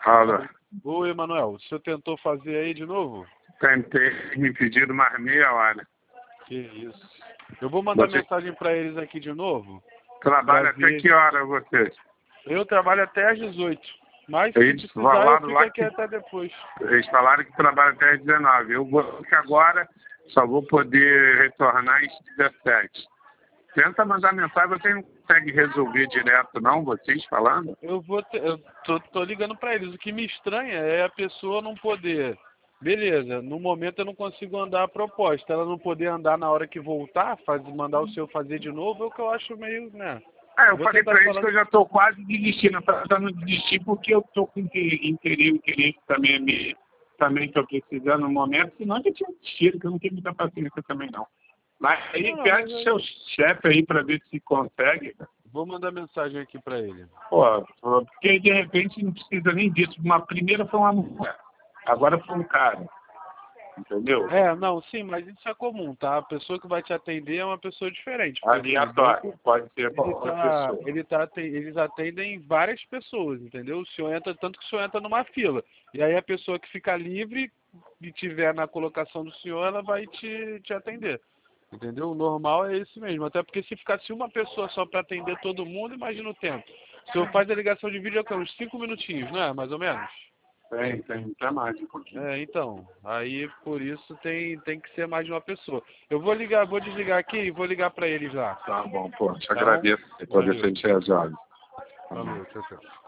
Alô. Oi, Emanuel. O senhor tentou fazer aí de novo? Tentei, me pediram mais meia hora. Que isso. Eu vou mandar Você mensagem para eles aqui de novo. trabalha até que hora você? Eu trabalho até às 18. Mas se Eles precisar, eu falaram fico lá aqui que até depois. eles falaram que trabalha até às 19. Eu vou que agora só vou poder retornar às 17. Tenta mandar mensagem, você não consegue resolver direto não, vocês falando? Eu tô ligando para eles. O que me estranha é a pessoa não poder. Beleza, no momento eu não consigo andar a proposta. Ela não poder andar na hora que voltar, mandar o seu fazer de novo, é o que eu acho meio, né? Eu Vou falei tentar pra eles falar. que eu já tô quase desistindo, pra não desistir, porque eu tô com interesse também, também tô precisando no momento, senão eu já tinha desistido, que eu não tenho muita paciência também não. Mas aí Não, pede mas seu chefe aí pra ver se consegue. vou mandar mensagem aqui para ele. Pô, porque de repente não precisa nem disso. Uma primeira foi uma mulher, agora foi um cara, entendeu? Não, sim, mas isso é comum, tá? A pessoa que vai te atender é uma pessoa diferente. Porque, assim, Aleatório, pode ser qualquer pessoa. eles atendem várias pessoas, entendeu? O senhor entra, tanto que o senhor entra numa fila. E aí a pessoa que fica livre e tiver na colocação do senhor, ela vai te atender. Entendeu? O normal é esse mesmo. Até porque se ficasse uma pessoa só para atender todo mundo, imagina o tempo. O senhor faz a ligação de vídeo uns 5 minutinhos, né? Mais ou menos. Tem até mais um pouquinho. Então, aí por isso tem que ser mais de uma pessoa. Eu vou desligar aqui e vou ligar para eles lá. Tá bom, pô, te Tá bom? agradeço por Valeu. ver se a gente resolve. Falou, tchau, tchau.